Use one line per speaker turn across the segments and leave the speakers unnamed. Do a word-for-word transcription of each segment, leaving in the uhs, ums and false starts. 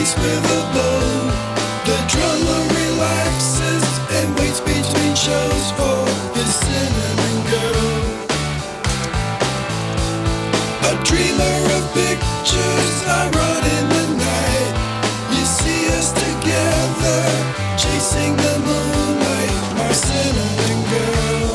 face with a bow. The drummer relaxes and waits between shows for his cinnamon girl. A dreamer of pictures, I run in the night. You see us together, chasing the moonlight, my cinnamon girl.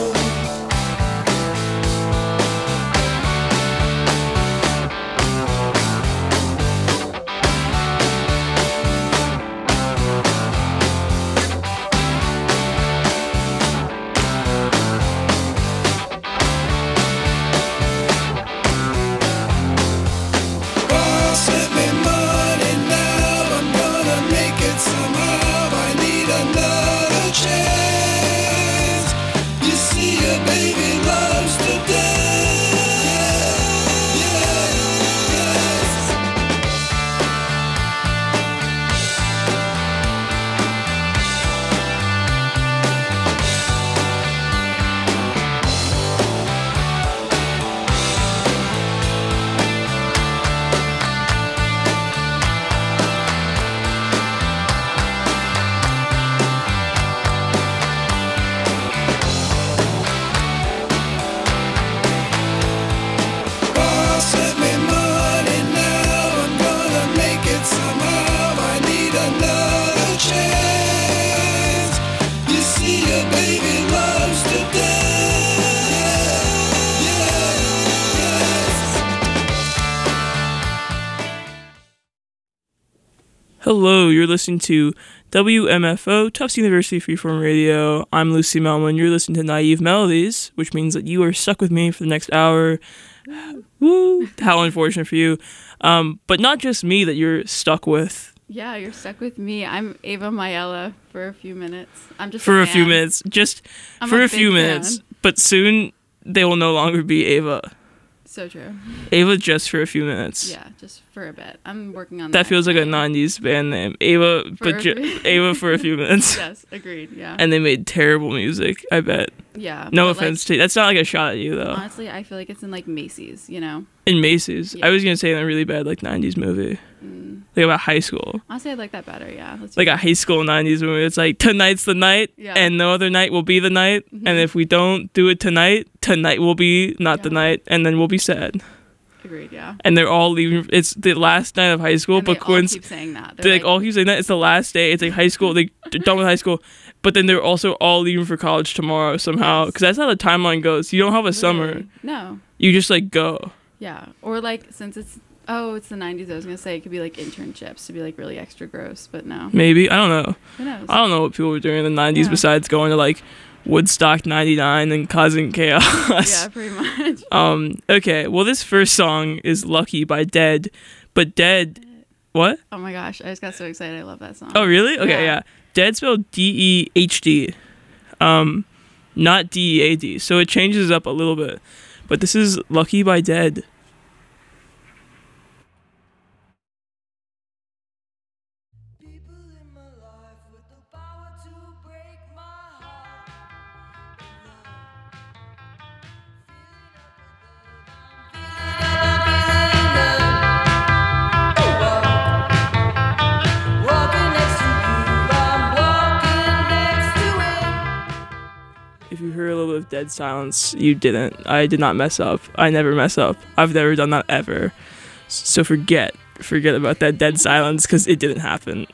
Hello, you're listening to W M F O, Tufts University Freeform Radio. I'm Lucy Melman. You're listening to Naive Melodies, which means that you are stuck with me for the next hour. Woo! How unfortunate for you. Um, but not just me that you're stuck with.
Yeah, you're stuck with me. I'm Ava Mayella for a few minutes. I'm just
For
a,
a few
fan.
minutes. Just
I'm
for
a
a few
big
minutes.
fan.
But soon they will no longer be Ava.
So true.
Ava just for a few minutes.
Yeah, just for a bit. I'm working on
That
that.
feels like a
right?
nineties band name. Ava,
For
but
a
ju-
few-
Ava for a few minutes.
Yes, agreed. Yeah.
And they made terrible music, I bet.
yeah.
No
but,
offense to you. That's not like a shot at you,
Like,
though.
honestly, I feel like it's in like Macy's, you know?
In Macy's.
Yeah.
I was going to say in a really bad, like, nineties movie.
Mm.
Like, about high school.
Honestly, I like that better, yeah. Let's
Like
do
a
that.
high school nineties movie. It's like, tonight's the night,
Yeah.
and no other night will be the night.
Mhm.
And if we don't do it tonight, tonight will be not the
Yeah.
night, and then we'll be sad.
Agreed, yeah.
And they're all leaving. It's the last night of high school,
And
but
they all
coinc-
keep saying that.
they
They're
like, all keep saying that it's the last day. It's like high school. They, they're done with high school, but then they're also all leaving for college tomorrow somehow.
Yes.
Because that's how the timeline goes. You don't have a summer.
Literally. No.
You just like go.
Yeah. Or like, since it's, oh, it's the nineties, I was going to say it could be like internships to be like really extra gross, but no.
Maybe. I don't know.
Who knows?
I don't know what people were doing in the nineties
Yeah.
besides going to like Woodstock ninety-nine and causing chaos.
Yeah, pretty much.
Um, okay, well this first song is Lucky by Dead, but Dead, what?
Oh my gosh, I just got so excited. I love that song.
Oh really? Okay,
Yeah.
yeah. Dead spelled D E H D, um, not D E A D, so it changes up a little bit. But this is Lucky by Dead. If you heard a little bit of dead silence, you didn't. I did not mess up. I never mess up. I've never done that ever. So forget, forget about that dead silence because it didn't happen.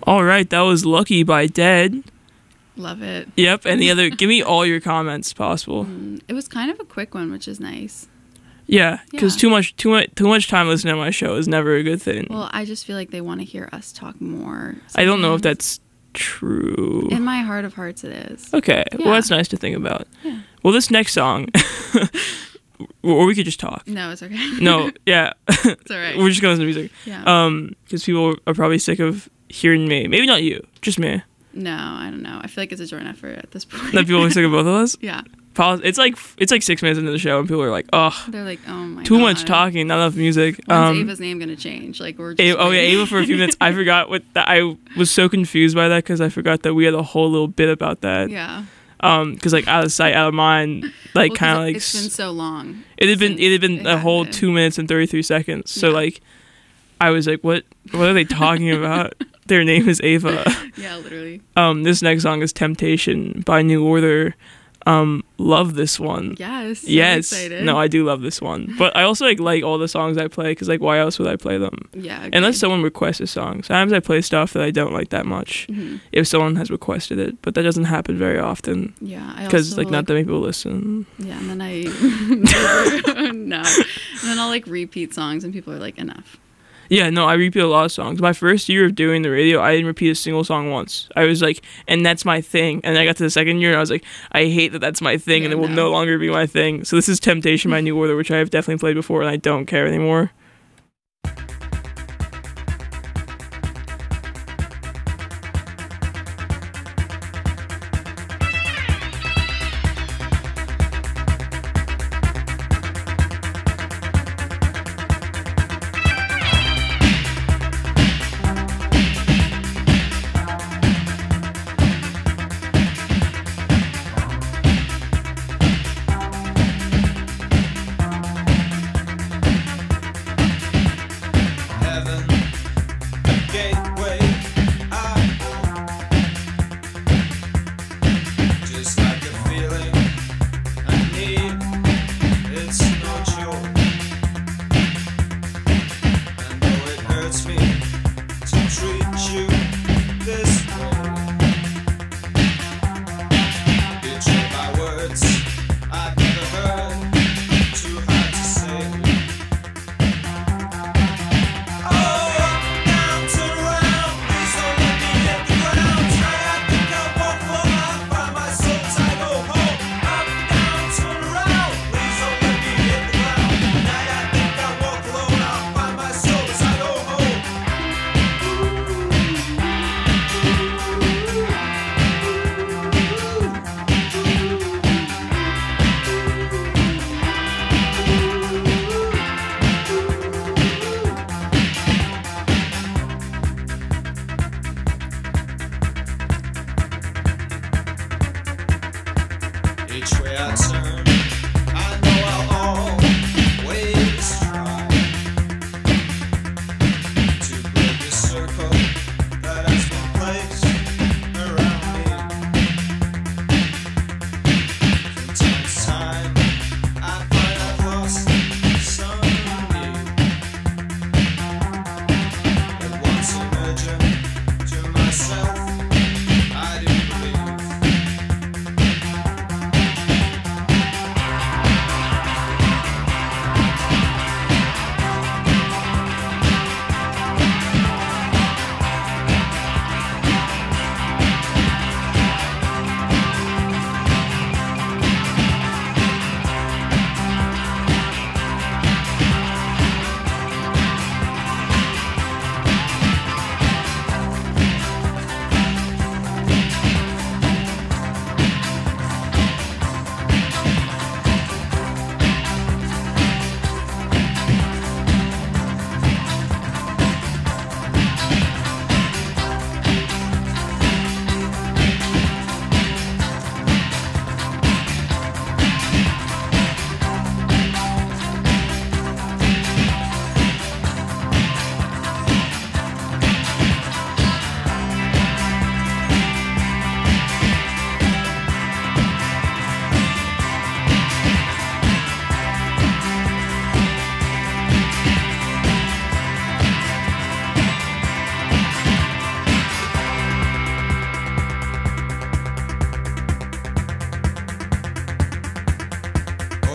All right, that was Lucky by Dead.
Love it.
Yep, and the other, give me all your comments possible.
Mm, it was kind of a quick one, which is nice.
Yeah, because
Yeah.
too much, too much, too much time listening to my show is never a good thing.
Well, I just feel like they want to hear us talk more.
I don't know if
sometimes.
that's true.
In my heart of hearts, it is.
Okay,
Yeah.
well, that's nice to think about.
Yeah.
Well, this next song, or we could just talk.
No, it's okay.
No, yeah,
It's all right.
we're just gonna listen to music.
Yeah.
Um, because people are probably sick of hearing me. Maybe not you, just me.
No, I don't know. I feel like it's a joint effort at this point.
That people are sick of both of us.
Yeah.
Pol- It's like it's like six minutes into the show, and people are like, "Oh,
They're like, oh my god.
too much talking, not enough music."
When's
Um,
Ava's name gonna change? Like we're just
A- oh yeah,
waiting.
Ava for a few minutes. I forgot what that. I was so confused by that because I forgot that we had a whole little bit about that.
Yeah.
Um, because like out of sight, out of mind, like
Well, 'cause
kind of like
it's been so long.
it had been
since
it had been
it
a whole
happened.
two minutes and thirty three seconds. So
Yeah.
like, I was like, what what are they talking about? Their name is Ava.
Yeah, literally.
Um, this next song is Temptation by New Order. Um, love this one.
Yes. So
yes.
Excited.
No, I do love this one. But I also like like all the songs I play because like why else would I play them?
Yeah.
Unless
agreed.
someone requests a song. Sometimes I play stuff that I don't like that much.
Mhm.
If someone has requested it, but that doesn't happen very often
Yeah. I
because
also,
like not that many people listen.
Yeah, and then I no, and then I'll like repeat songs, and people are like, enough.
Yeah, no, I repeat a lot of songs. My first year of doing the radio, I didn't repeat a single song once. I was like, and that's my thing. And I got to the second year, and I was like, I hate that that's my thing, and
Yeah,
it will
no.
no longer be my thing. So this is Temptation by New Order, which I have definitely played before, and I don't care anymore.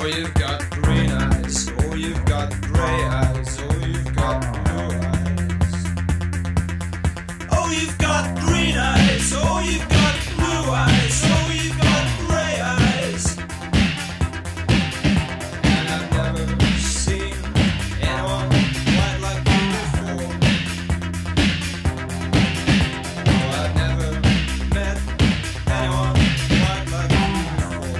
Oh, you've got green eyes. Oh, you've got gray eyes. Oh, you've got blue eyes. Oh, you've got green eyes. Oh, you've got blue eyes. Oh, you've got gray eyes. And I've never seen anyone quite like you before. Oh, I've never met anyone quite like you before.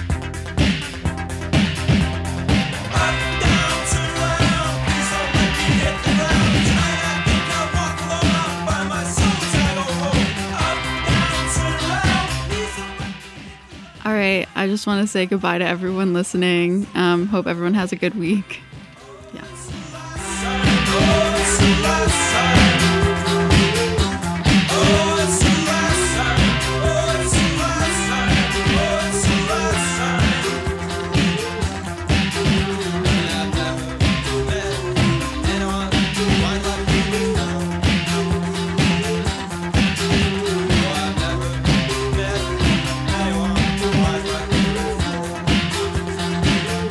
Up, down, turn around, please don't let me hit the ground. Tonight I think I'll walk alone, I'll find my soul as I go home. Up, down, turn around, please don't let me hit the ground.
All right, I just want to say goodbye to everyone listening. Um, hope everyone has a good week. Yes.
Oh, it's the last time. Oh, it's the last time. Oh, it's the last time. Oh, it's the last time. And I've never met anyone quite like you before. Oh, I've never met anyone quite like you before.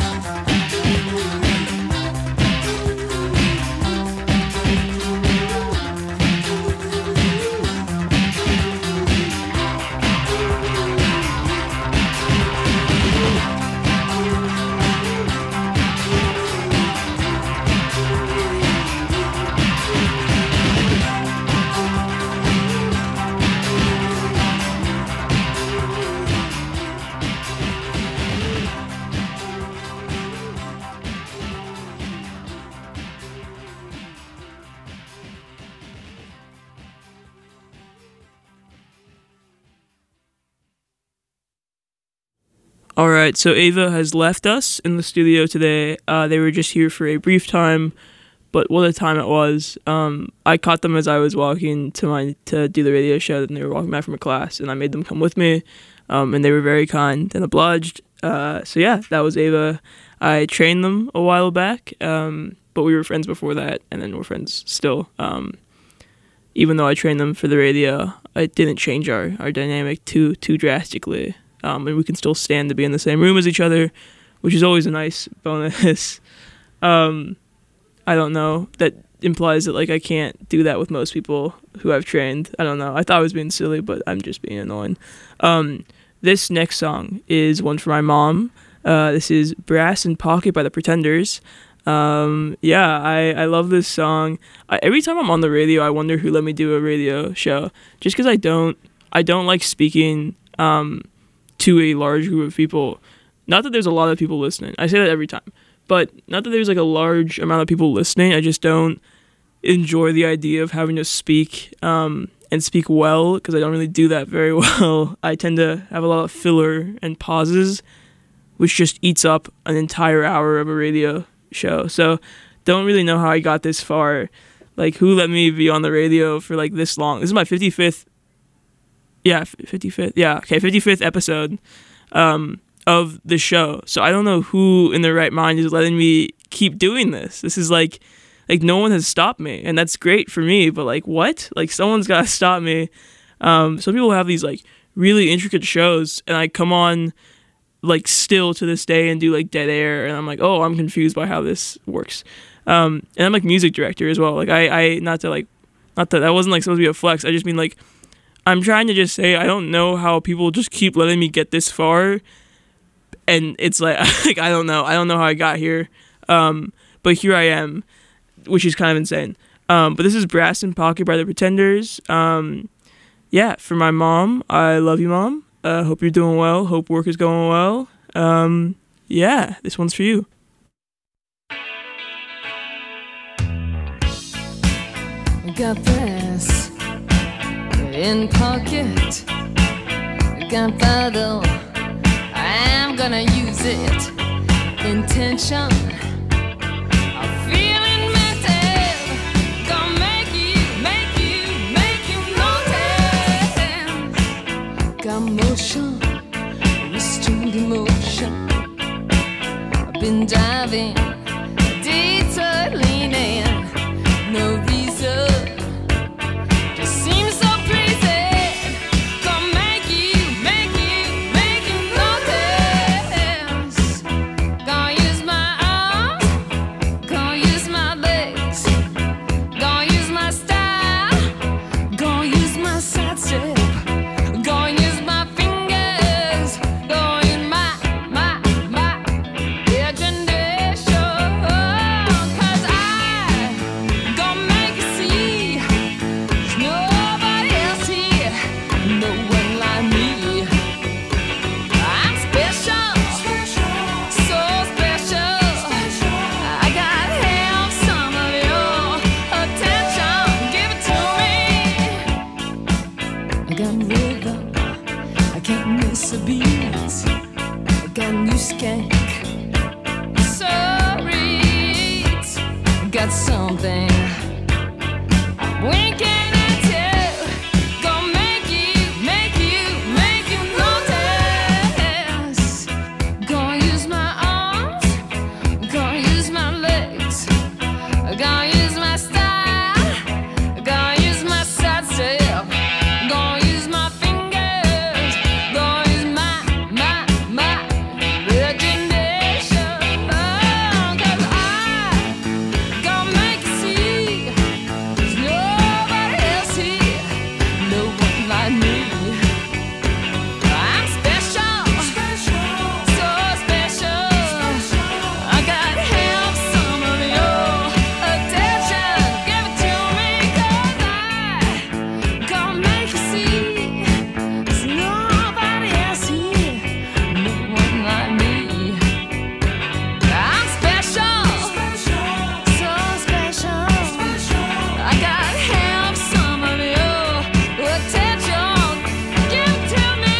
All right, so Ava has left us in the studio today. Uh, they were just here for a brief time, but what a time it was. Um, I caught them as I was walking to my to do the radio show, and they were walking back from a class, and I made them come with me, um, and they were very kind and obliged. Uh, so yeah, that was Ava. I trained them a while back, um, but we were friends before that, and then we're friends still. Um, even though I trained them for the radio, it didn't change our, our dynamic too too drastically. Um, and we can still stand to be in the same room as each other, which is always a nice bonus. um, I don't know. That implies that like I can't do that with most people who I've trained. I don't know. I thought I was being silly, but I'm just being annoying. Um, this next song is one for my mom. Uh, this is Brass in Pocket by the Pretenders. Um, yeah, I, I love this song. I, every time I'm on the radio, I wonder who let me do a radio show. Just because I don't, I don't like speaking um, to a large group of people. Not that there's a lot of people listening. I say that every time. But not that there's like a large amount of people listening. I just don't enjoy the idea of having to speak um, and speak well, because I don't really do that very well. I tend to have a lot of filler and pauses, which just eats up an entire hour of a radio show. So don't really know how I got this far. Like, who let me be on the radio for like this long? This is my fifty-fifth. Yeah, fifty-fifth. Yeah, okay, fifty-fifth episode um, of the show. So I don't know who in their right mind is letting me keep doing this. This is like, like no one has stopped me, and that's great for me. But like, what? Like, someone's got to stop me. Um, some people have these like really intricate shows, and I come on like still to this day and do like dead air, and I'm like, oh, I'm confused by how this works. Um, and I'm like music director as well. Like I, I not to like, not that that wasn't like supposed to be a flex. I just mean like, I'm trying to just say I don't know how people just keep letting me get this far, and it's like, like I don't know, I don't know how I got here, um, but here I am, which is kind of insane. Um, but this is Brass in Pocket by the Pretenders. Um, yeah, for my mom, I love you, Mom. Uh, hope you're doing well. Hope work is going well. Um, yeah, this one's for you.
Got brass in pocket, gunpowder, I'm gonna use it. Intention of feeling mental, gonna make you, make you, make you notice. Got motion, restrained emotion. I've been diving, detour leaning, no reason. got something winking at you, gonna make you, make you, make you notice. Gonna use my arms, gonna use my legs, gonna use my style, gonna use my side step, gonna use my fingers, gonna use my, my, my imagination. Oh, 'cause I gonna make you see there's nobody else here, no one like me. I'm special, so special. I gotta have some of your attention. Give it to me, 'cause I gonna make you see there's nobody else here, no one like me. I'm special, so special. I gotta have some of your attention. Give it to me.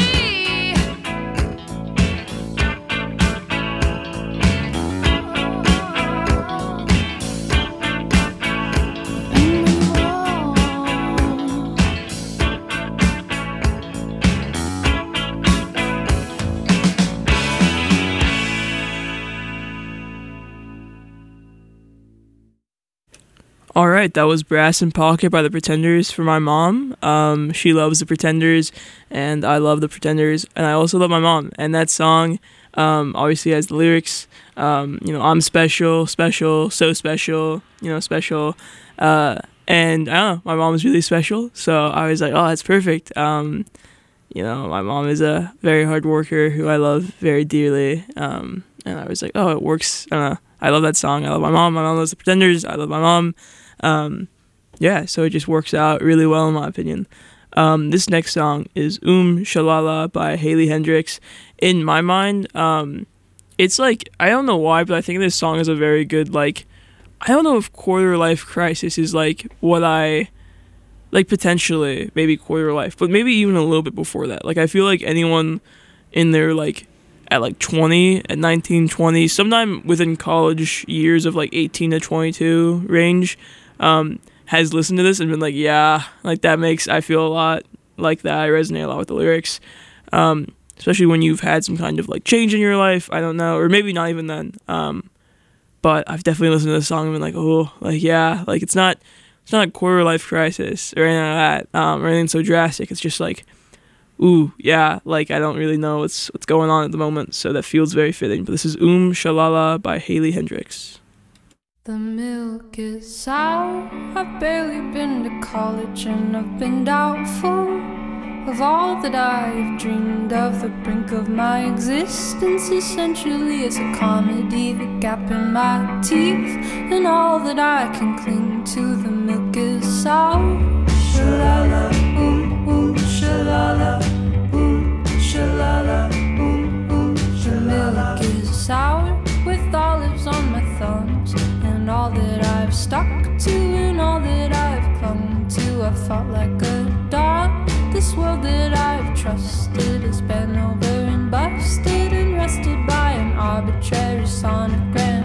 All right, that was Brass in Pocket by the Pretenders for my mom. Um, she loves the Pretenders, and I love the Pretenders, and I also love my mom. And that song um, obviously has the lyrics, um, you know, I'm special, special, so special, you know, special. Uh, and I don't know, my mom is really special, so I was like, oh, that's perfect. Um, you know, my mom is a very hard worker who I love very dearly. Um, and I was like, oh, it works. I don't know. I love that song. I love my mom. My mom loves the Pretenders. I love my mom. Um, yeah, so it just works out really well in my opinion. Um, this next song is Um Shalala by Haley Hendrix. In my mind, um, it's like, I don't know why, but I think this song is a very good, like, I don't know if Quarter Life Crisis is like what I, like potentially, maybe Quarter Life, but maybe even a little bit before that. Like, I feel like anyone in their, like, at like twenty, at nineteen, twenty, sometime within college years of like eighteen to twenty-two range, um, has listened to this and been like, yeah, like that makes, I feel a lot like that. I resonate a lot with the lyrics, um, especially when you've had some kind of like change in your life. I don't know, or maybe not even then. Um, but I've definitely listened to this song and been like, oh, like, yeah, like it's not, it's not a quarter life crisis or anything like that, um, or anything so drastic. It's just like, ooh, yeah, like I don't really know what's what's going on at the moment, so that feels very fitting. But this is Um Shalala by Haley Hendrix.
The milk is sour. I've barely been to college and I've been doubtful of all that I've dreamed of. The brink of my existence essentially is a comedy. The gap in my teeth and all that I can cling to. The milk is sour. Shalala, um, um, shalala, um, shalala, um, um, shalala. The milk is sour with olives on my thumbs, and all that I've stuck to and all that I've clung to. I felt like a dog. This world that I've trusted has been over and busted and rested by an arbitrary sonogram.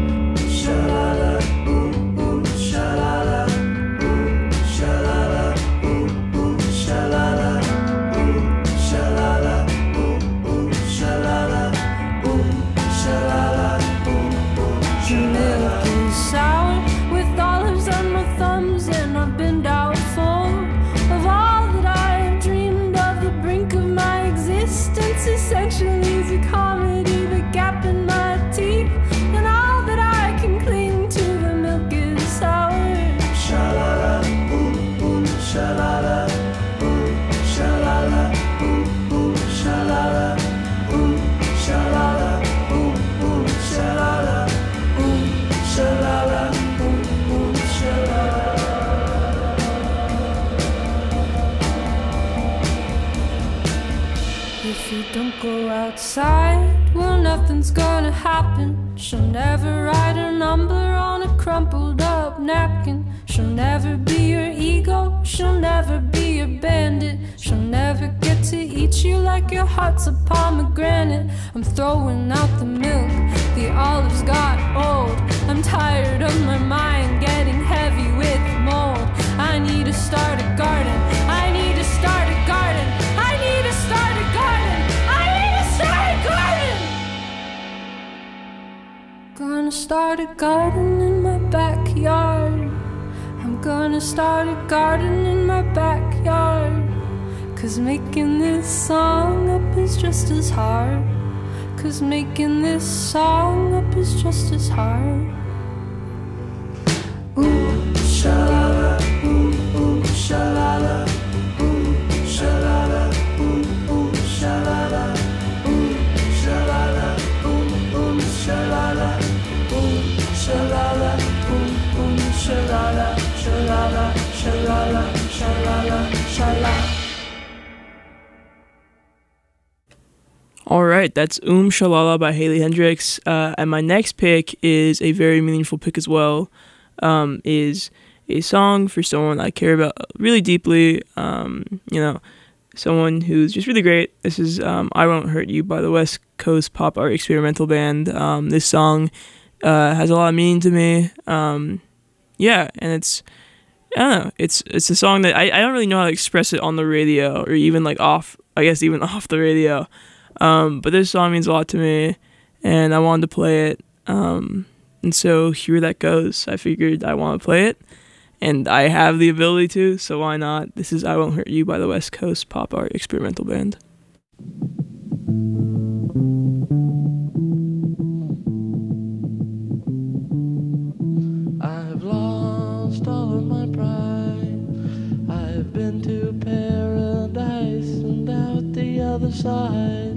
Shalala, ooh, ooh, shalala, ooh, shalala, ooh, ooh, shalala, ooh, shalala, ooh, ooh, shalala, ooh, shalala, ooh, ooh, shalala. The milk is sour with olives on my thumbs, and I've been doubtful of all that I've dreamed of. The brink of my existence essentially is a comedy. The gap in my teeth and all that I can cling to. The milk is sour. Shalala, ooh, ooh, shalala, ooh, shalala, ooh, ooh, shalala, ooh, shalala, ooh, ooh, shalala, ooh, shalala, ooh, ooh, shalala. If you don't go outside, well, nothing's gonna happen. She'll never write a number on a crumpled up napkin. She'll never be your ego, she'll never be your bandit. She'll never get to eat you like your heart's a pomegranate. I'm throwing out the milk, the olives got old. I'm tired of my mind Gonna start a garden in my backyard. I'm gonna start a garden in my backyard. Cause making this song up is just as hard. Cause making this song up is just as hard. Ooh, sha-la-la, ooh, ooh, sha-la-la, ooh, sha-la-la, ooh, ooh, sha-la-la, ooh, sha-la-la, ooh, ooh, sha-la-la, ooh, sha-la-la, ooh, ooh, sha-la-la, sha-la-la, sha-la-la, sha-la-la, sha-la.
All right, that's Um Shalala by Haley Hendrix. Uh, and my next pick is a very meaningful pick as well. Um, is a song for someone I care about really deeply. Um, you know, someone who's just really great. This is um, I Won't Hurt You by the West Coast Pop Art Experimental Band. Um, this song uh, has a lot of meaning to me. Um, yeah, and it's, I don't know, it's it's a song that I, I don't really know how to express it on the radio or even like off, I guess even off the radio. Um, but this song means a lot to me, and I wanted to play it, um, and so here that goes. I figured I want to play it, and I have the ability to, so why not? This is I Won't Hurt You by the West Coast Pop Art Experimental Band.
I've lost all of my pride. I've been to paradise and out the other side,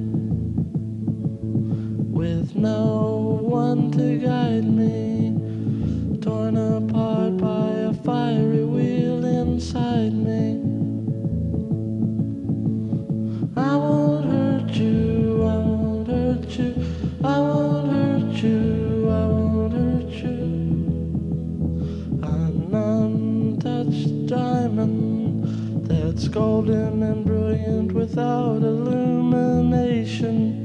with no one to guide me, torn apart by a fiery wheel inside me. I won't hurt you, I won't hurt you, I won't hurt you, I won't hurt you. An untouched diamond that's golden and brilliant without illumination.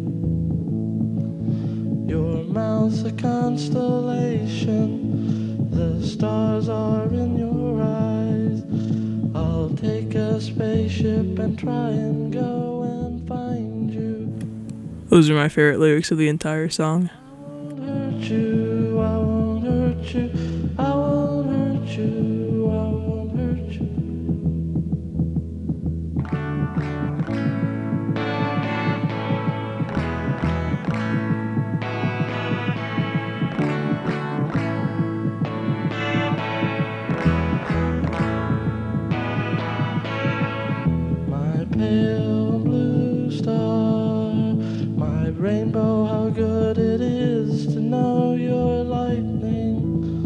Your mouth's a constellation, the stars are in your eyes. I'll take a spaceship and try and go and find you.
Those are my favorite lyrics of the entire song.
I won't hurt you, I won't hurt you, I won't hurt you, I won't hurt you. Pale blue star, my rainbow, how good it is to know your lightning.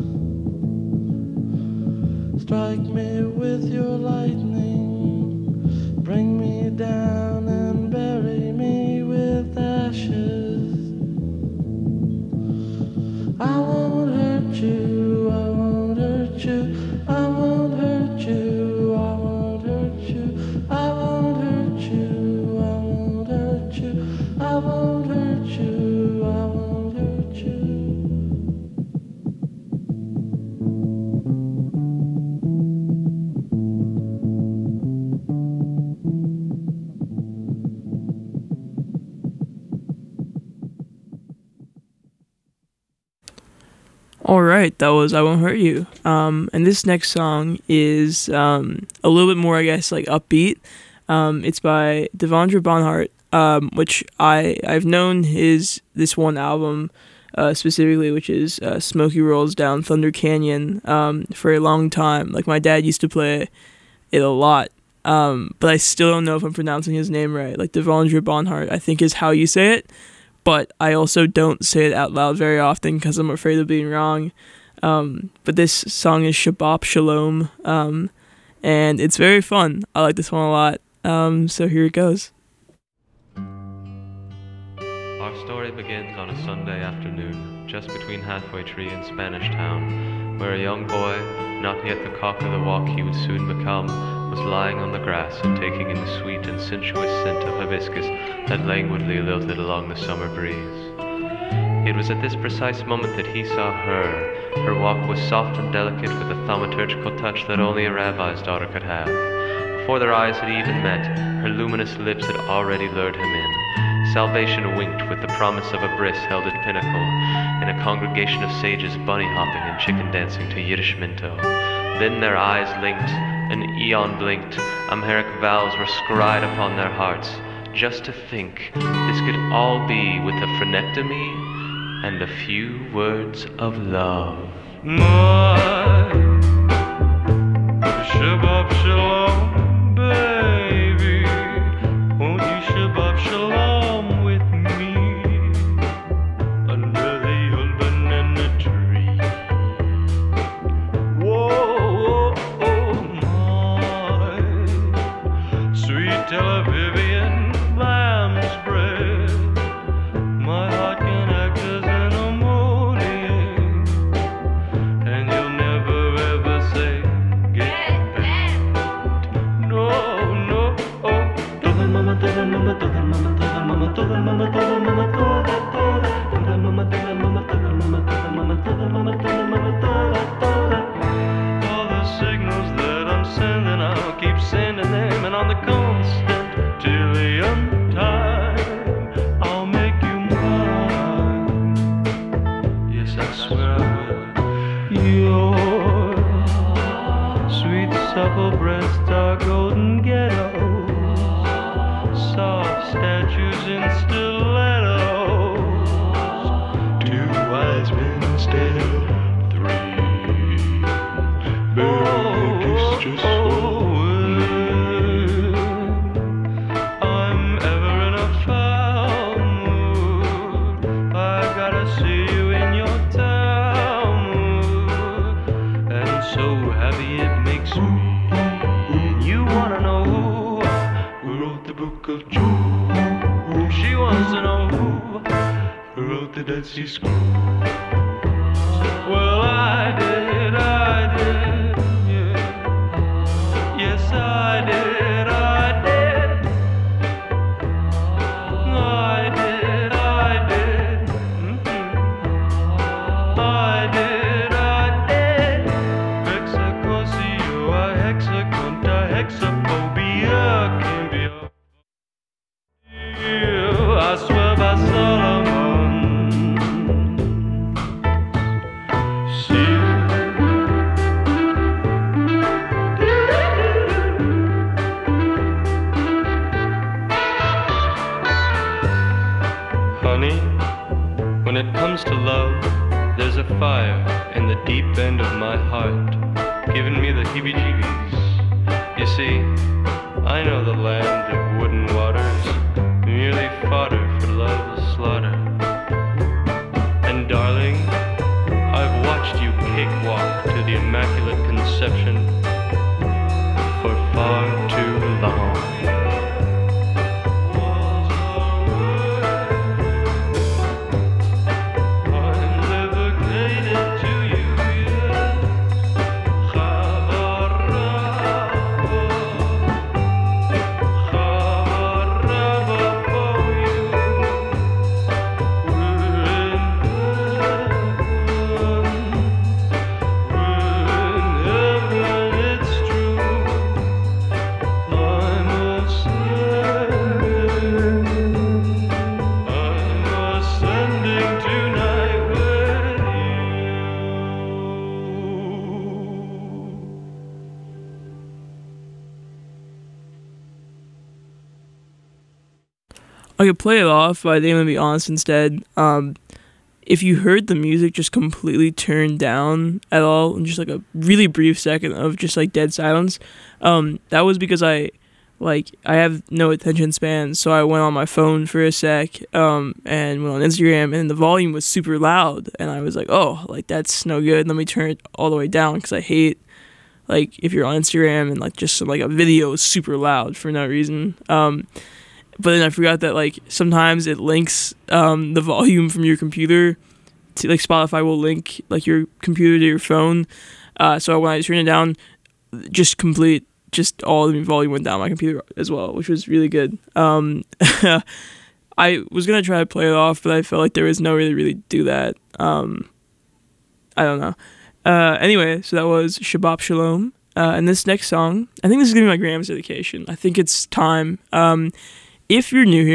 Strike me with your lightning, bring me down and bury me with ashes. I won't hurt you, I won't hurt you, I won't hurt you, I won't hurt you, I won't hurt you, I won't hurt you, I won't hurt you, I won't hurt you.
All right, that was I Won't Hurt You. Um, and this next song is um, a little bit more, I guess, like upbeat. Um, it's by Devondre Bonhart, um, which I I've known his this one album uh, specifically, which is uh, Smokey Rolls Down Thunder Canyon, um, for a long time. Like my dad used to play it a lot, um, but I still don't know if I'm pronouncing his name right. Like Devondre Bonhart, I think is how you say it. But I also don't say it out loud very often because I'm afraid of being wrong. Um, but this song is Shabbat Shalom, um, and it's very fun. I like this one a lot. Um, so here it goes.
Our story begins on a Sunday afternoon, just between Halfway Tree and Spanish Town, where a young boy, not yet the cock of the walk he would soon become, was lying on the grass and taking in the sweet and sensuous scent of hibiscus that languidly lilted along the summer breeze. It was at this precise moment that he saw her. Her walk was soft and delicate, with a thaumaturgical touch that only a rabbi's daughter could have. Before their eyes had even met, her luminous lips had already lured him in. Salvation winked with the promise of a bris held at Pinnacle, in a congregation of sages bunny hopping and chicken dancing to Yiddish Minto. Then their eyes linked, an eon blinked, Amharic vows were scried upon their hearts. Just to think, this could all be with a phrenectomy and a few words of love.
My Shabbat Shalom, baby. Won't you Shabbat Shalom with me under the old banana tree? Whoa, oh my sweet Tel Avivian lamb's bread. My heart can act as an emollient, and you'll never ever say get back. No, no, oh. Toda mama, toda mama, toda mama, toda mama, toda mama, toda mama, toda, toda. Toda mama, toda mama, toda mama, toda mama, toda mama, toda mama, toda, toda. All the signals that I'm sending, I'll keep sending them, and on the constant till the end time, I'll make you mine. Yes, I swear I will. Your sweet supple breasts are golden ghettos, soft statues in stilettos, two wise men instead of three. Baby, kiss just for me. I'm ever in a foul mood. I gotta see you in your town mood, and so happy it makes me. You wanna know who, who wrote the book of Job? She wants to know who, who wrote the Dead Sea Scrolls. Well, I did, I did, yeah. Yes, I did, I did. I did, I did. Mhm. I did, I did. Hexacosio, hexaconta, hexaphobia, kimbia. I swear by Solomon. See. Honey, when it comes to love, there's a fire in the deep end of my heart, giving me the heebie-jeebies. You see, I know the land of wooden waters, merely fodder for love's slaughter. And darling, I've watched you cakewalk to the Immaculate Conception for far too long. I'm dedicated to you, yeah. Chavaraba, chavaraba for you. We're in heaven, we're in heaven, it's true. I'm ascending, I'm ascending tonight with you.
I could play it off, but I think I'm gonna be honest instead. Um, if you heard the music just completely turned down at all, in just like a really brief second of just like dead silence, um, that was because I, like, I have no attention span, so I went on my phone for a sec, um, and went on Instagram, and the volume was super loud, and I was like, oh, like that's no good. Let me turn it all the way down because I hate, like, if you're on Instagram and like just like a video is super loud for no reason. Um, but then I forgot that like sometimes it links um, the volume from your computer to, like, Spotify will link like your computer to your phone. Uh, so when I turned it down, just complete, just all the volume went down on my computer as well, which was really good. Um, I was gonna try to play it off, but I felt like there was no way to really do that. Um, I don't know. Uh, anyway, so that was Shabbat Shalom. Uh, and this next song, I think this is gonna be my grandma's dedication. I think it's time. Um, if you're new here,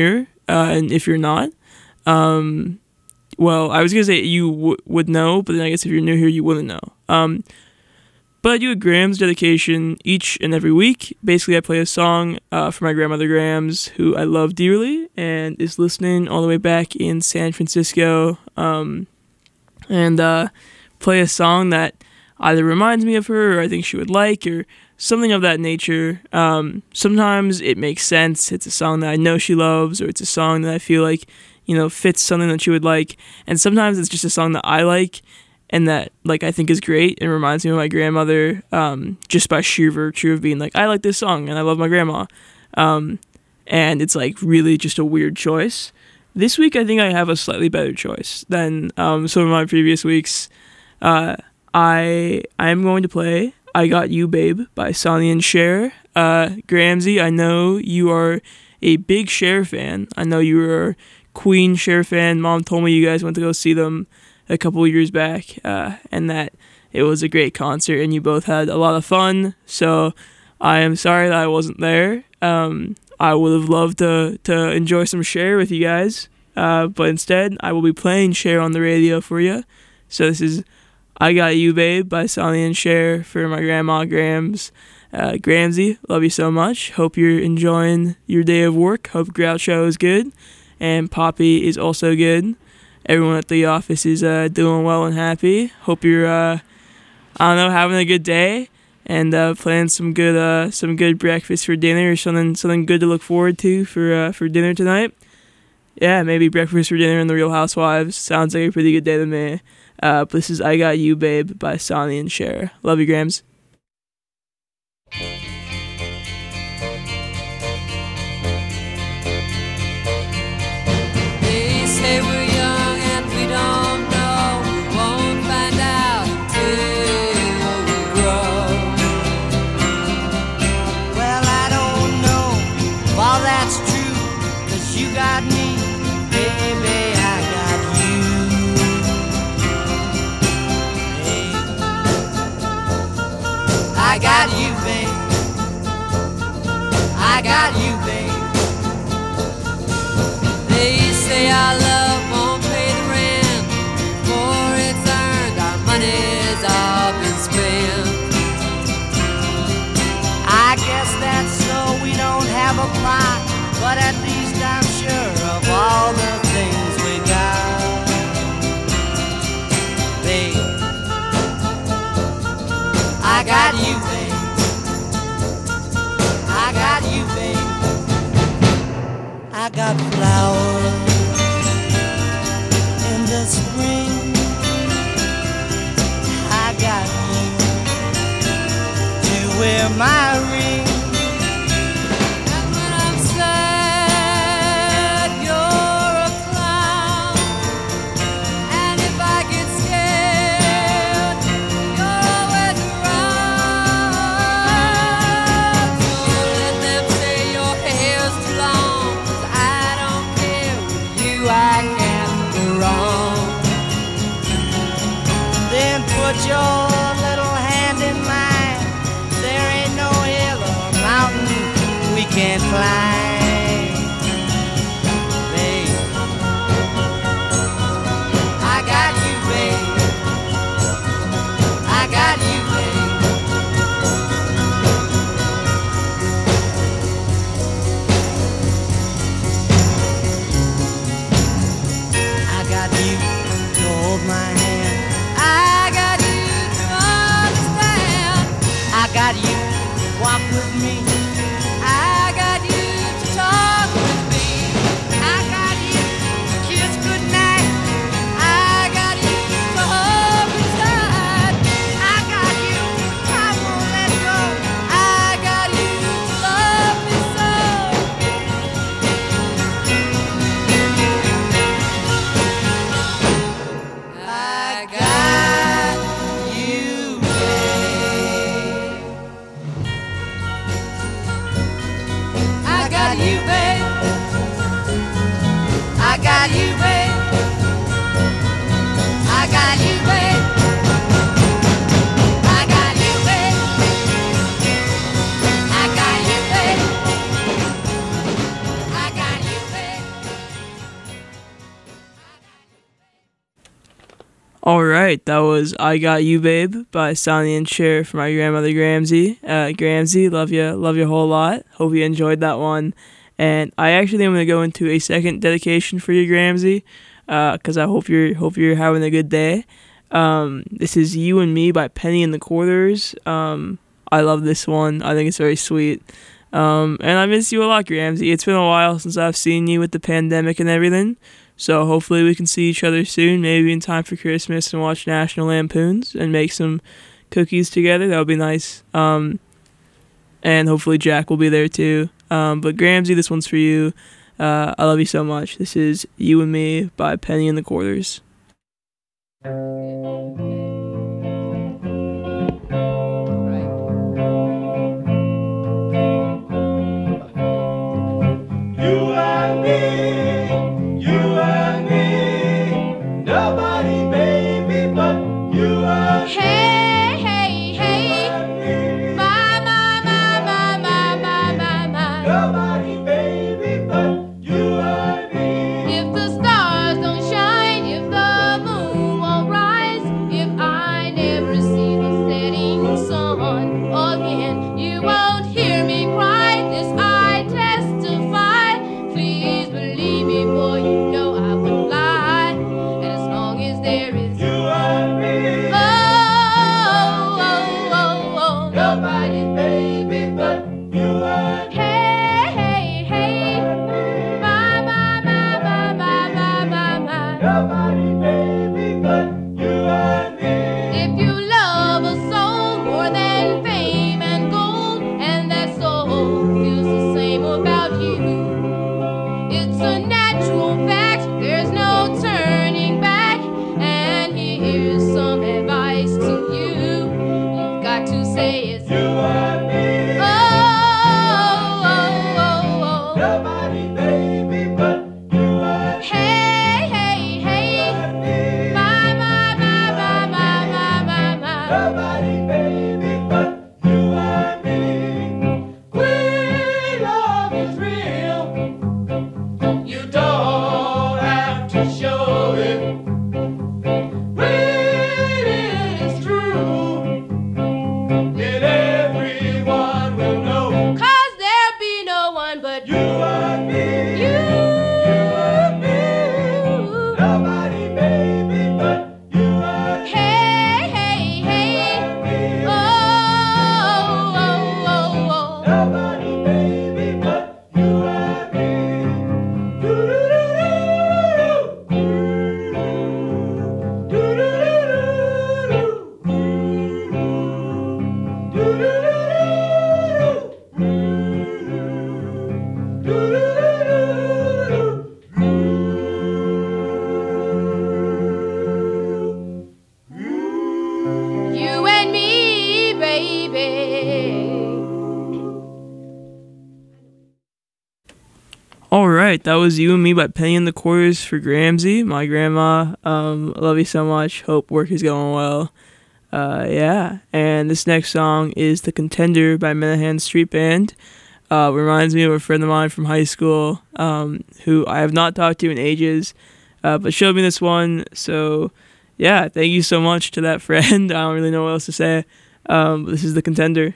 uh, and if you're not, um, well, I was gonna say you w- would know, but then I guess if you're new here, you wouldn't know. Um, but I do a Grams dedication each and every week. Basically, I play a song uh, for my grandmother Grams, who I love dearly, and is listening all the way back in San Francisco, um, and uh, play a song that either reminds me of her, or I think she would like, or something of that nature. Um, sometimes it makes sense. It's a song that I know she loves, or it's a song that I feel like, you know, fits something that she would like. And sometimes it's just a song that I like and that, like, I think is great and reminds me of my grandmother, um, just by sheer virtue of being like, I like this song and I love my grandma. Um, and it's, like, really just a weird choice. This week, I think I have a slightly better choice than um, some of my previous weeks. Uh, I I am going to play I Got You, Babe by Sonny and Cher. Uh, Gramsy, I know you are a big Cher fan. I know you were a Queen Cher fan. Mom told me you guys went to go see them a couple of years back, uh, and that it was a great concert, and you both had a lot of fun. So I am sorry that I wasn't there. Um, I would have loved to, to enjoy some Cher with you guys, uh, but instead I will be playing Cher on the radio for you. So this is I Got You, Babe by Sonny and Cher for my grandma Grams. Uh, Gramsy, love you so much. Hope you're enjoying your day of work. Hope Groucho is good. And Poppy is also good. Everyone at the office is uh, doing well and happy. Hope you're, uh, I don't know, having a good day and uh, planning some good, uh, some good breakfast for dinner, or something, something good to look forward to for uh, for dinner tonight. Yeah, maybe breakfast for dinner and The Real Housewives. Sounds like a pretty good day to me. Uh, but this is I Got You, Babe by Sonny and Cher. Love you, Grams.
They say we're young and we don't know. We won't find out till we grow. Well, I don't know if all that's true, 'cause you got me, baby, I got you. Hey, I got you, babe. I got you, babe. They say our love won't pay the rent before it's earned. Our money's all been spent. I guess that's so we don't have a plot, but at least I'm sure of all the things we got. Babe, I got you, babe. I got you, babe. I got flowers in the spring. I got you to wear my ring. And when I'm sad, you're a clown. And if I get scared, you're always around. Don't let them say your hair's too long, 'cause I don't care. With you I can't go wrong. Then put your little hand in mine. There ain't no hill or mountain we can't climb. Babe, I got you, babe. I got you, babe. I got you to hold my hand. I got you to understand. I got you to walk with me. I got you
All right, that was "I Got You, Babe" by Sonny and Cher for my grandmother Gramsy. Uh, Gramsy, love you, love you a whole lot. Hope you enjoyed that one. And I actually am going to go into a second dedication for you, Gramsy, because uh, I hope you're hope you're having a good day. Um, this is "You and Me" by Penny and the Quarters. Um, I love this one. I think it's very sweet. Um, and I miss you a lot, Gramsy. It's been a while since I've seen you with the pandemic and everything. So hopefully we can see each other soon, maybe in time for Christmas, and watch National Lampoons and make some cookies together. That would be nice. Um, and hopefully Jack will be there too. Um, but Gramsy, this one's for you. Uh, I love you so much. This is "You and Me" by Penny and the Quarters.
You and me, you and me, nobody, baby, but you and me.
Hey, hey, hey, my, my, my, my, my, my, my, my.
Nobody, baby, but you and me.
If the stars don't shine, if the moon won't rise, if I never see the setting sun again, you won't hear me cry. This I testify. Please believe me, boy, you know I wouldn't lie. And as long as there is
You and me,
oh, oh, oh, oh,
nobody, baby, but you and me.
hey, hey, hey, my, my, my, my, my, my, my, my.
Nobody, baby, but you and me.
If you love a soul more than fame and gold, and that soul feels the same about you, it's a natural fact, there's no turning back. And here's some advice to you. You've got to say it's
You and me,
oh, oh, oh, oh.
nobody, baby, but you and
Hey, hey, hey,
me.
my, my, my, my, my, my, my, my.
Nobody, baby, but you and me. We love is real. You don't have to show it. When it is true, then everyone will know.
'Cause there'll be no one but
You and me,
you.
and me. Nobody, baby, but you and
Hey, hey, hey,
me.
oh, oh, oh, oh.
Nobody, baby, but you and me. Do-do-do-do-do.
You and me, baby.
All right, that was "You and Me" by Penny and the Quarters for Gramsy, my grandma. Um, I love you so much. Hope work is going well. Uh, yeah, and this next song is "The Contender" by Menahan Street Band. Uh, reminds me of a friend of mine from high school, um, who I have not talked to in ages, uh, but showed me this one. So, yeah, thank you so much to that friend. I don't really know what else to say. Um, but this is "The Contender."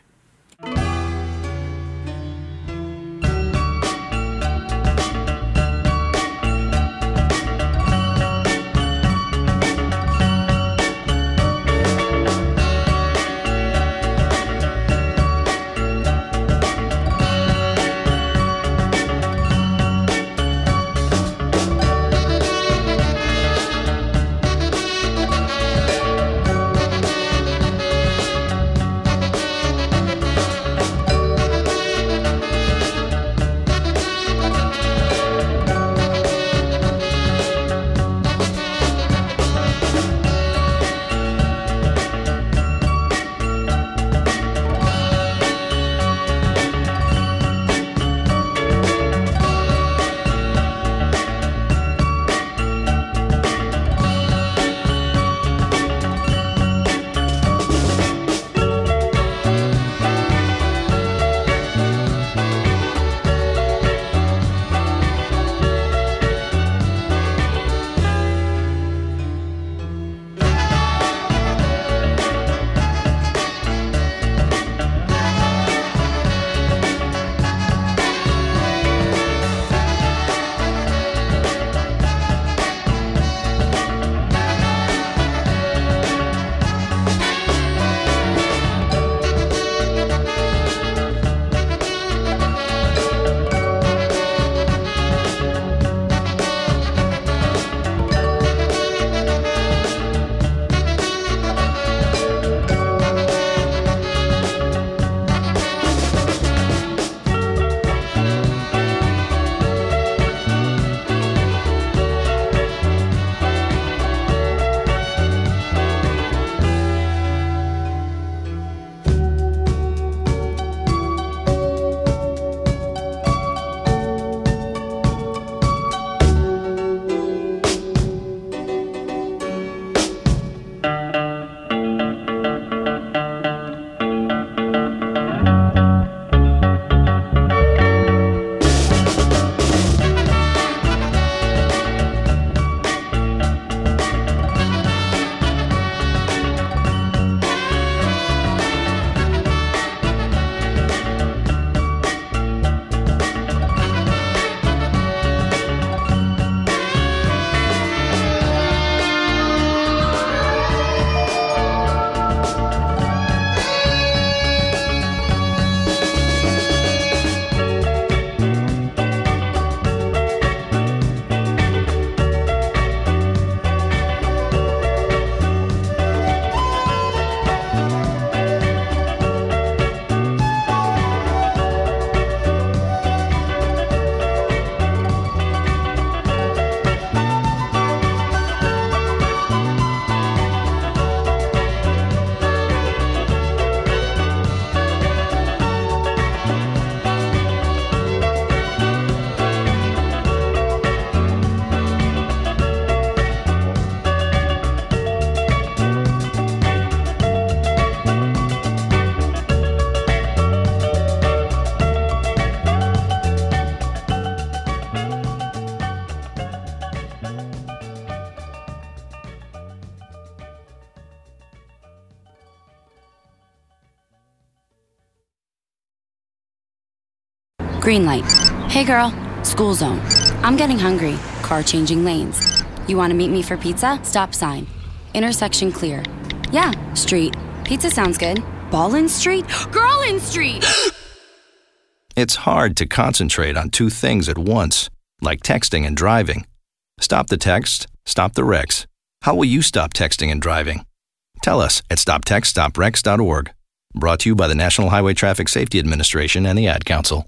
Green light. Hey girl, school zone. I'm getting hungry. Car changing lanes. You want to meet me for pizza? Stop sign. Intersection clear. Yeah, street. Pizza sounds good. Ballin Street? Girlin Street!
It's hard to concentrate on two things at once, like texting and driving. Stop the text, stop the wrecks. How will you stop texting and driving? Tell us at stop text stop wrecks dot org. Brought to you by the National Highway Traffic Safety Administration and the Ad Council.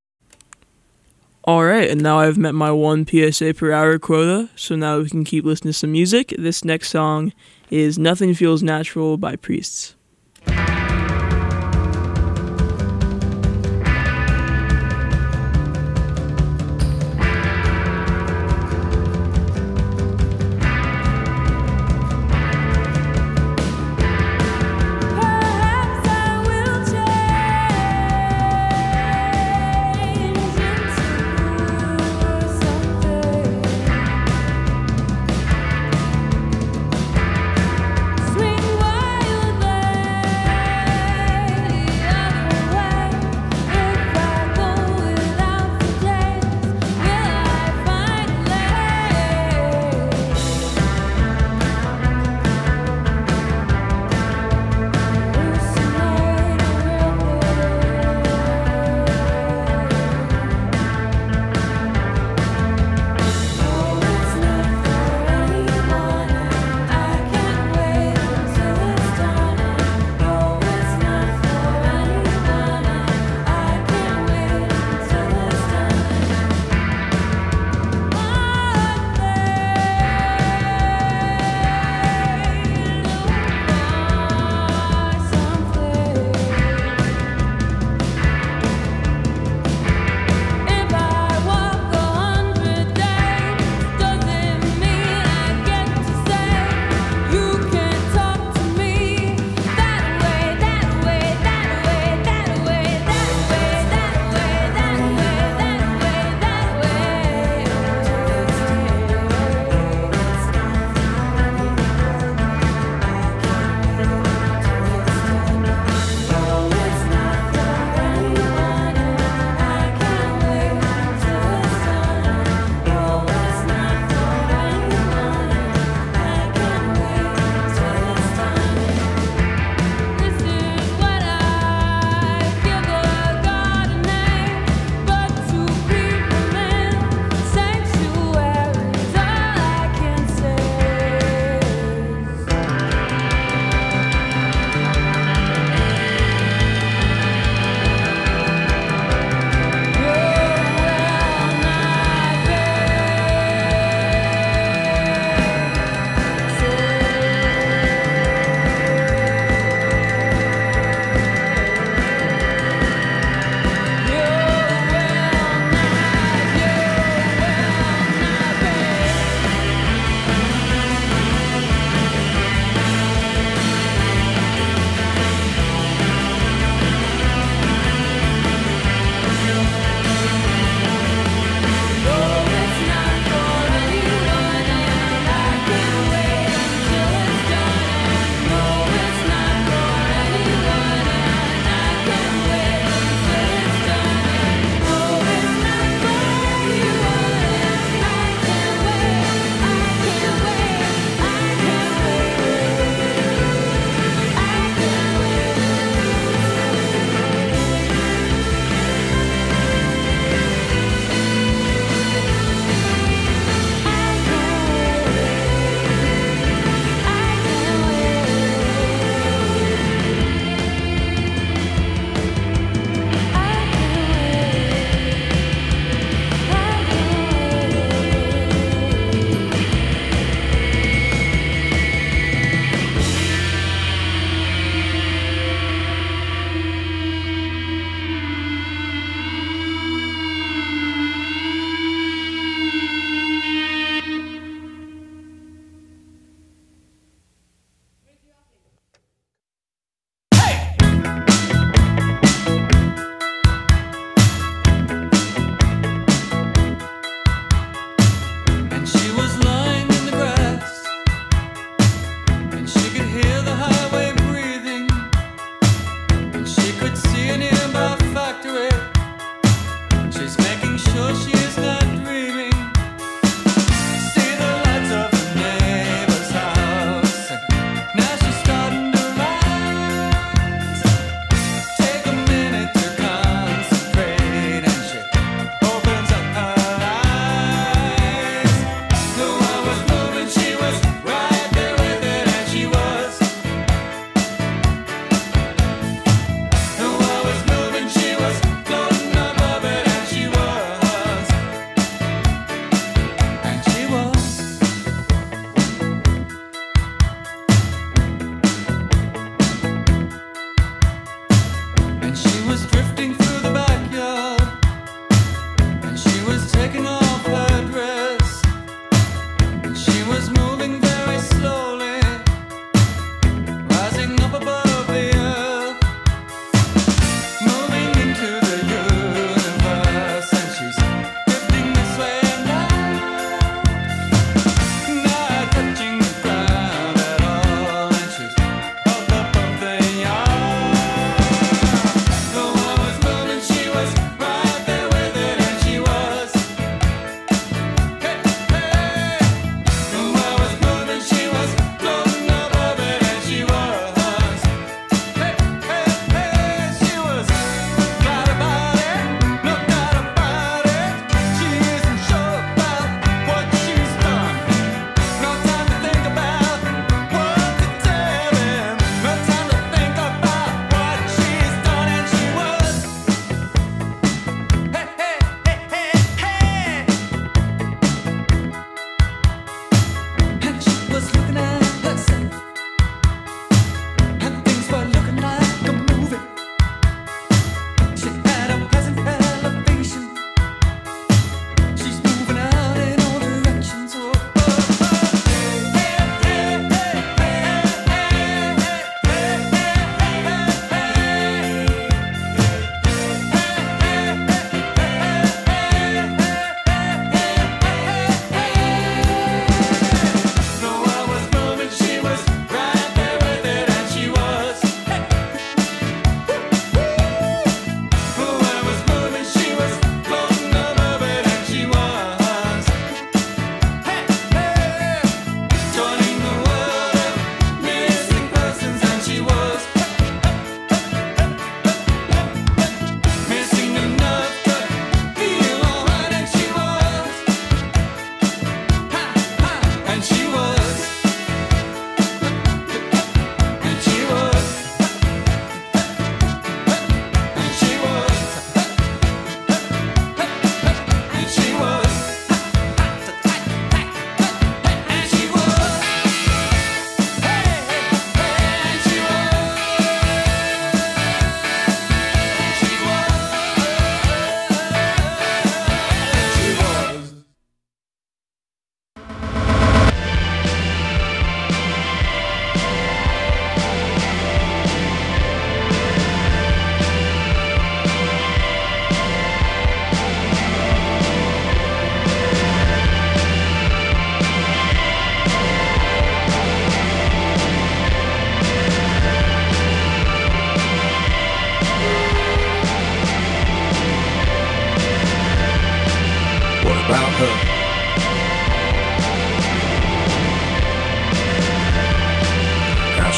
All right, and now I've met my one P S A per hour quota, so now we can keep listening to some music. This next song is Nothing Feels Natural by Priests.
Swing wild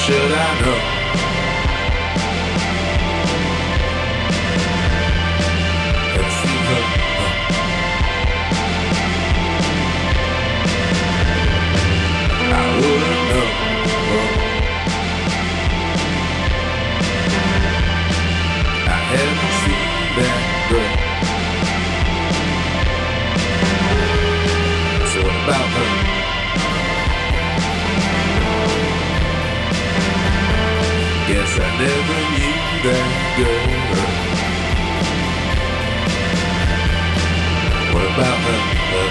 should I know? Have you seen her? No. I wouldn't know. Oh. I haven't seen that girl. So what about her? Guess I never knew that girl. What about her? her?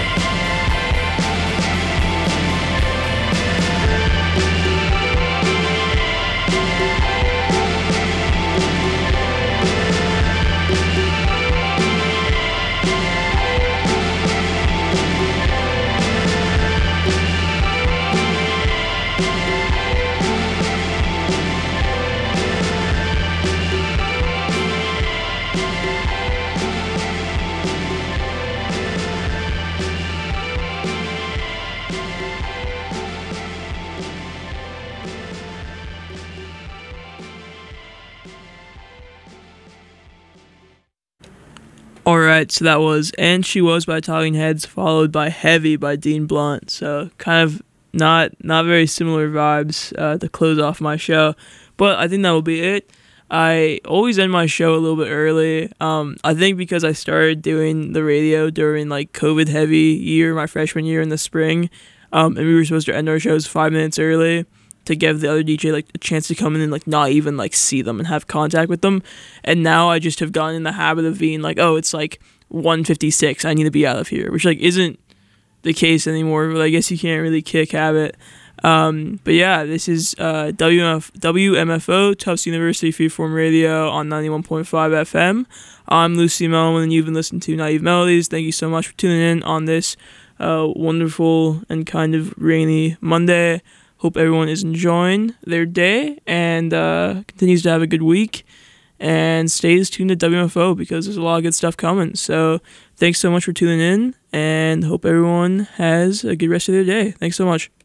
Alright, so that was And She Was by Talking Heads, followed by Heavy by Dean Blunt. So kind of not not very similar vibes uh, to close off my show. But I think that will be it. I always end my show a little bit early. Um, I think because I started doing the radio during like COVID heavy year, my freshman year in the spring. Um, and we were supposed to end our shows five minutes early to give the other D J like a chance to come in and like not even like see them and have contact with them. And now I just have gotten in the habit of being like, oh, it's like one fifty-six, I need to be out of here, which like isn't the case anymore, but I guess you can't really kick habit. Um, but yeah, this is uh, W M F- W M F O, Tufts University Freeform Radio on ninety-one point five F M. I'm Lucy Melman, and you've been listening to Naive Melodies. Thank you so much for tuning in on this uh, wonderful and kind of rainy Monday. Hope everyone is enjoying their day and uh, continues to have a good week and stays tuned to W M F O because there's a lot of good stuff coming. So thanks so much for tuning in and hope everyone has a good rest of their day. Thanks so much.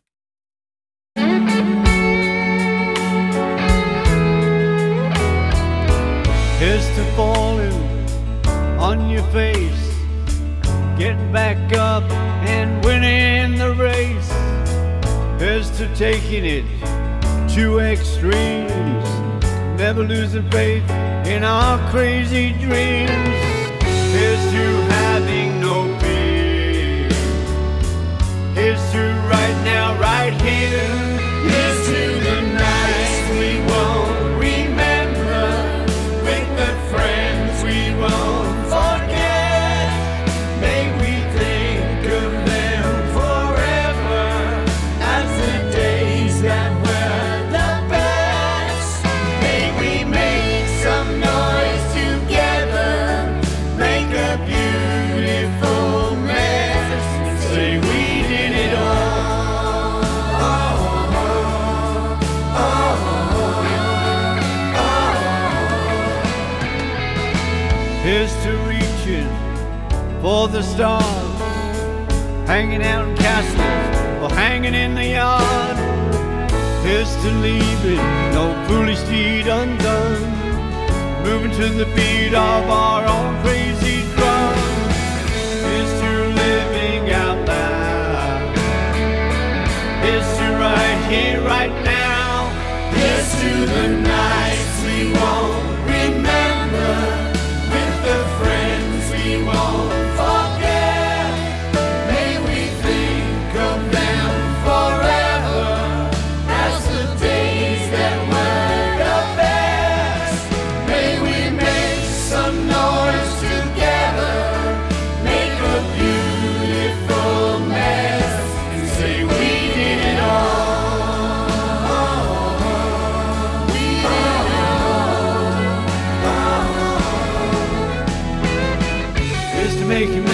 Here's to falling on your face, getting back up and winning the race. Here's to taking it to extremes, never losing faith in our crazy dreams. Here's to having no fear. Here's to right now, right here. Here's to the nights we won't remember, with the friends we won't forget. May we think of them forever as the days that were the best. May we make some noise together, make a beautiful mess, say we did it all. Oh, oh, oh, oh, oh. Here's to reaching for the stars, hanging out in castles or hanging in the yard. Here's to leaving no foolish deed undone, moving to the beat of our own crazy drum. Here's to living out loud. Here's to right here, right now. Here's to the nights we won't remember, with the friends we won't forget. May we think of them forever as the days that were the best. May we make some noise together, make a beautiful mess, and say we did it all. We did it all. Here's to making